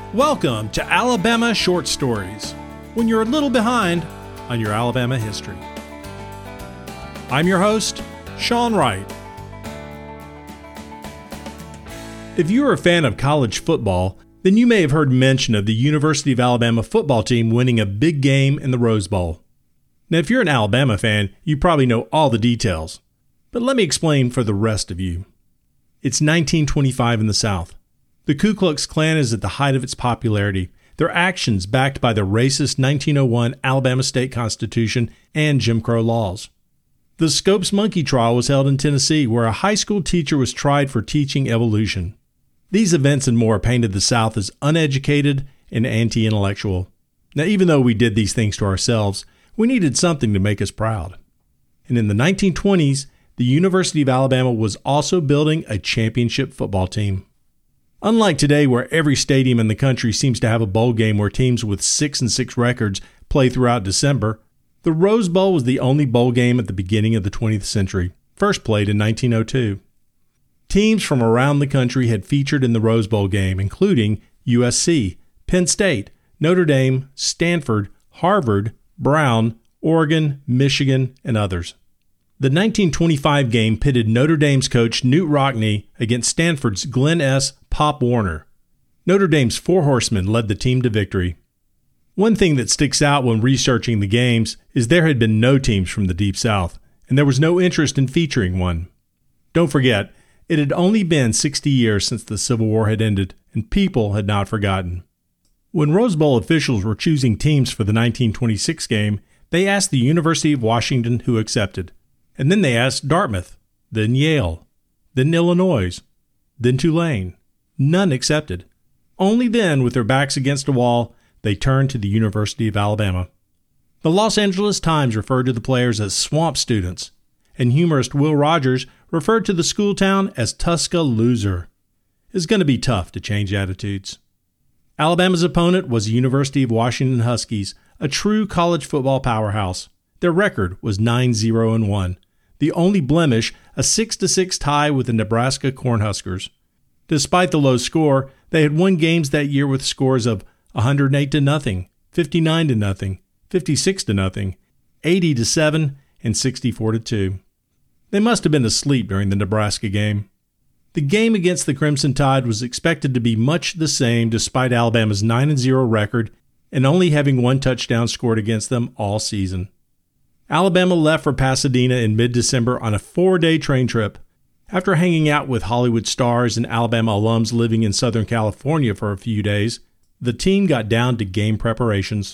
Welcome to Alabama Short Stories, when you're a little behind on your Alabama history. I'm your host, Sean Wright. If you're a fan of college football, then you may have heard mention of the University of Alabama football team winning a big game in the Rose Bowl. Now, if you're an Alabama fan, you probably know all the details, but let me explain for the rest of you. It's 1925 in the South. The Ku Klux Klan is at the height of its popularity, their actions backed by the racist 1901 Alabama State Constitution and Jim Crow laws. The Scopes Monkey Trial was held in Tennessee, where a high school teacher was tried for teaching evolution. These events and more painted the South as uneducated and anti-intellectual. Now, even though we did these things to ourselves, we needed something to make us proud. And in the 1920s, the University of Alabama was also building a championship football team. Unlike today, where every stadium in the country seems to have a bowl game where teams with 6-6 records play throughout December, the Rose Bowl was the only bowl game at the beginning of the 20th century, first played in 1902. Teams from around the country had featured in the Rose Bowl game, including USC, Penn State, Notre Dame, Stanford, Harvard, Brown, Oregon, Michigan, and others. The 1925 game pitted Notre Dame's coach Knute Rockne against Stanford's Glenn S. Pop Warner. Notre Dame's Four Horsemen led the team to victory. One thing that sticks out when researching the games is there had been no teams from the Deep South, and there was no interest in featuring one. Don't forget, it had only been 60 years since the Civil War had ended, and people had not forgotten. When Rose Bowl officials were choosing teams for the 1926 game, they asked the University of Washington who accepted. And then they asked Dartmouth, then Yale, then Illinois, then Tulane. None accepted. Only then, with their backs against a wall, they turned to the University of Alabama. The Los Angeles Times referred to the players as swamp students, and humorist Will Rogers referred to the school town as Tuscaloosa. It's going to be tough to change attitudes. Alabama's opponent was the University of Washington Huskies, a true college football powerhouse. Their record was 9-0-1. The only blemish, a 6-6 tie with the Nebraska Cornhuskers. Despite the low score, they had won games that year with scores of 108-0, 59-0, 56-0, 80-7, and 64-2. They must have been asleep during the Nebraska game. The game against the Crimson Tide was expected to be much the same despite Alabama's 9-0 record and only having one touchdown scored against them all season. Alabama left for Pasadena in mid-December on a 4-day train trip. After hanging out with Hollywood stars and Alabama alums living in Southern California for a few days, the team got down to game preparations.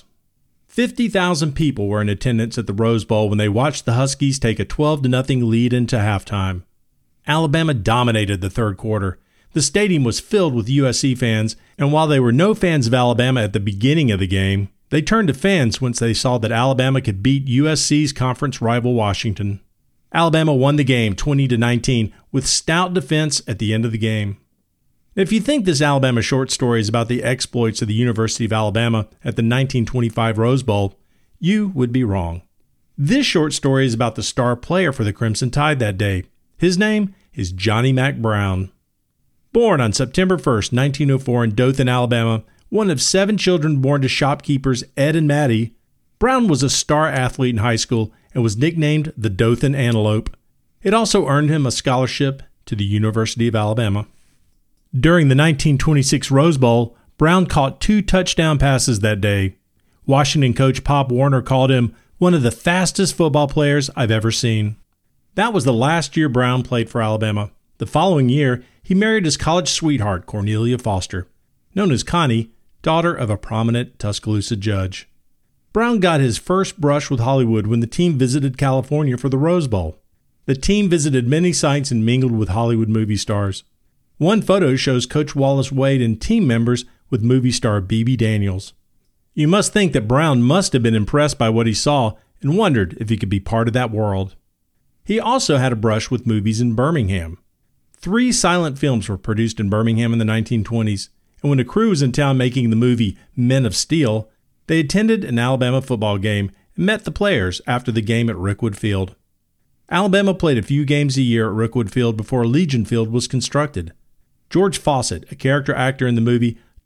50,000 people were in attendance at the Rose Bowl when they watched the Huskies take a 12-0 lead into halftime. Alabama dominated the third quarter. The stadium was filled with USC fans, and while there were no fans of Alabama at the beginning of the game, they turned to fans once they saw that Alabama could beat USC's conference rival Washington. Alabama won the game 20-19 with stout defense at the end of the game. If you think this Alabama short story is about the exploits of the University of Alabama at the 1925 Rose Bowl, you would be wrong. This short story is about the star player for the Crimson Tide that day. His name is Johnny Mack Brown. Born on September 1st, 1904 in Dothan, Alabama, one of 7 children born to shopkeepers Ed and Maddie, Brown was a star athlete in high school and was nicknamed the Dothan Antelope. It also earned him a scholarship to the University of Alabama. During the 1926 Rose Bowl, Brown caught 2 touchdown passes that day. Washington coach Pop Warner called him one of the fastest football players I've ever seen. That was the last year Brown played for Alabama. The following year, he married his college sweetheart, Cornelia Foster, known as Connie, daughter of a prominent Tuscaloosa judge. Brown got his first brush with Hollywood when the team visited California for the Rose Bowl. The team visited many sites and mingled with Hollywood movie stars. One photo shows Coach Wallace Wade and team members with movie star Bebe Daniels. You must think that Brown must have been impressed by what he saw and wondered if he could be part of that world. He also had a brush with movies in Birmingham. 3 silent films were produced in Birmingham in the 1920s, and when the crew was in town making the movie Men of Steel, they attended an Alabama football game and met the players after the game at Rickwood Field. Alabama played a few games a year at Rickwood Field before Legion Field was constructed. George Fawcett, a character actor in the movie,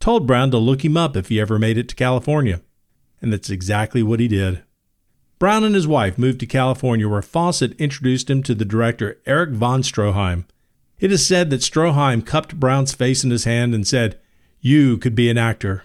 told Brown to look him up if he ever made it to California. And that's exactly what he did. Brown and his wife moved to California, where Fawcett introduced him to the director Erich von Stroheim. It is said that Stroheim cupped Brown's face in his hand and said, "You could be an actor."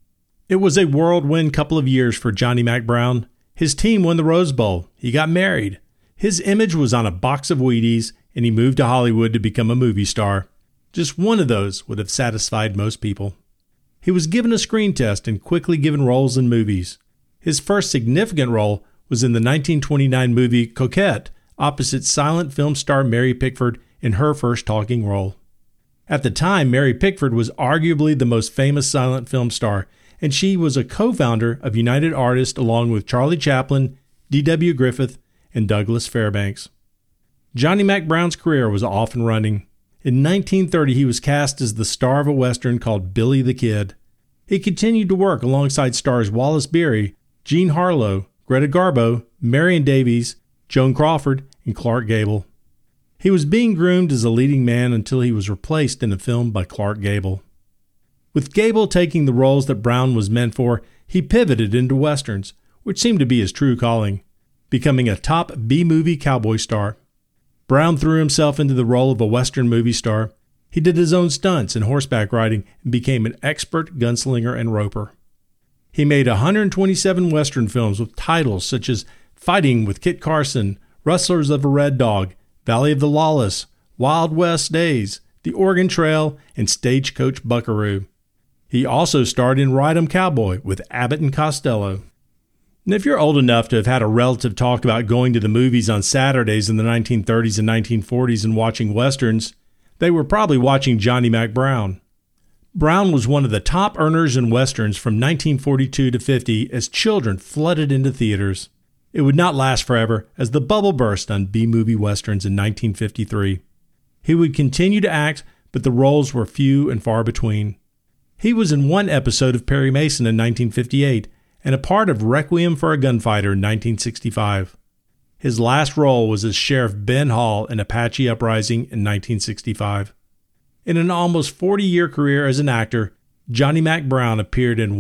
It was a whirlwind couple of years for Johnny Mack Brown. His team won the Rose Bowl. He got married. His image was on a box of Wheaties, and he moved to Hollywood to become a movie star. Just one of those would have satisfied most people. He was given a screen test and quickly given roles in movies. His first significant role was in the 1929 movie Coquette, opposite silent film star Mary Pickford in her first talking role. At the time, Mary Pickford was arguably the most famous silent film star, and she was a co-founder of United Artists along with Charlie Chaplin, D.W. Griffith, and Douglas Fairbanks. Johnny Mack Brown's career was off and running. In 1930, he was cast as the star of a Western called Billy the Kid. He continued to work alongside stars Wallace Beery, Jean Harlow, Greta Garbo, Marion Davies, Joan Crawford, and Clark Gable. He was being groomed as a leading man until he was replaced in a film by Clark Gable. With Gable taking the roles that Brown was meant for, he pivoted into Westerns, which seemed to be his true calling, becoming a top B-movie cowboy star. Brown threw himself into the role of a Western movie star. He did his own stunts and horseback riding and became an expert gunslinger and roper. He made 127 Western films with titles such as Fighting with Kit Carson, Rustlers of a Red Dog, Valley of the Lawless, Wild West Days, The Oregon Trail, and Stagecoach Buckaroo. He also starred in Ride 'em Cowboy with Abbott and Costello. And if you're old enough to have had a relative talk about going to the movies on Saturdays in the 1930s and 1940s and watching Westerns, they were probably watching Johnny Mack Brown. Brown was one of the top earners in Westerns from 1942 to 50 as children flooded into theaters. It would not last forever as the bubble burst on B-movie Westerns in 1953. He would continue to act, but the roles were few and far between. He was in one episode of Perry Mason in 1958 and a part of Requiem for a Gunfighter in 1965. His last role was as Sheriff Ben Hall in Apache Uprising in 1965. In an almost 40-year career as an actor, Johnny Mack Brown appeared in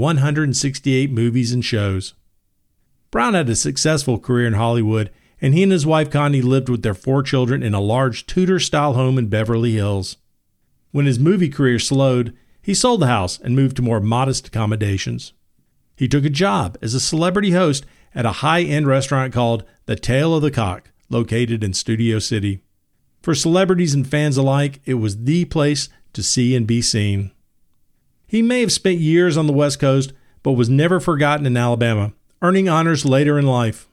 168 movies and shows. Brown had a successful career in Hollywood, and he and his wife Connie lived with their 4 children in a large Tudor-style home in Beverly Hills. When his movie career slowed, he sold the house and moved to more modest accommodations. He took a job as a celebrity host at a high-end restaurant called The Tail of the Cock, located in Studio City. For celebrities and fans alike, it was the place to see and be seen. He may have spent years on the West Coast, but was never forgotten in Alabama, earning honors later in life.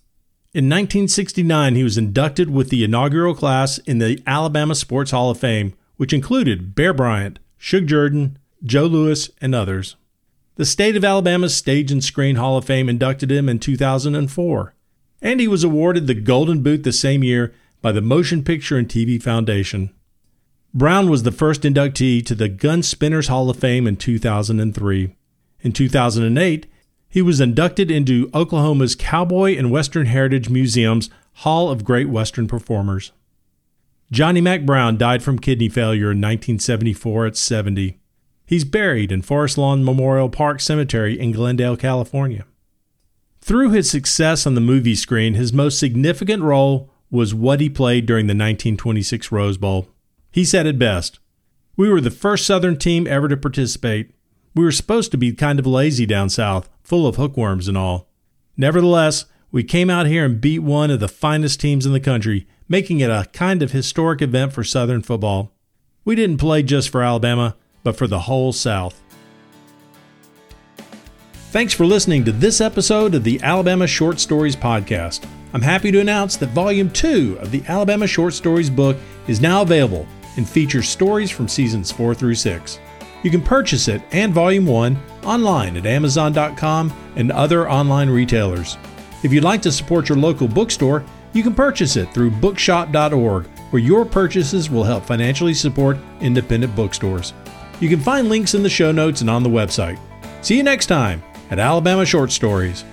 In 1969, he was inducted with the inaugural class in the Alabama Sports Hall of Fame, which included Bear Bryant, Shug Jordan, Joe Louis, and others. The state of Alabama's Stage and Screen Hall of Fame inducted him in 2004, and he was awarded the Golden Boot the same year by the Motion Picture and TV Foundation. Brown was the first inductee to the Gun Spinners Hall of Fame in 2003. In 2008, he was inducted into Oklahoma's Cowboy and Western Heritage Museum's Hall of Great Western Performers. Johnny Mack Brown died from kidney failure in 1974 at 70. He's buried in Forest Lawn Memorial Park Cemetery in Glendale, California. Through his success on the movie screen, his most significant role was what he played during the 1926 Rose Bowl. He said it best, "We were the first Southern team ever to participate. We were supposed to be kind of lazy down south, full of hookworms and all. Nevertheless, we came out here and beat one of the finest teams in the country, making it a kind of historic event for Southern football. We didn't play just for Alabama, but for the whole South." Thanks for listening to this episode of the Alabama Short Stories Podcast. I'm happy to announce that Volume 2 of the Alabama Short Stories book is now available and features stories from Seasons 4 through 6. You can purchase it and Volume 1 online at Amazon.com and other online retailers. If you'd like to support your local bookstore, you can purchase it through bookshop.org, where your purchases will help financially support independent bookstores. You can find links in the show notes and on the website. See you next time at Alabama Short Stories.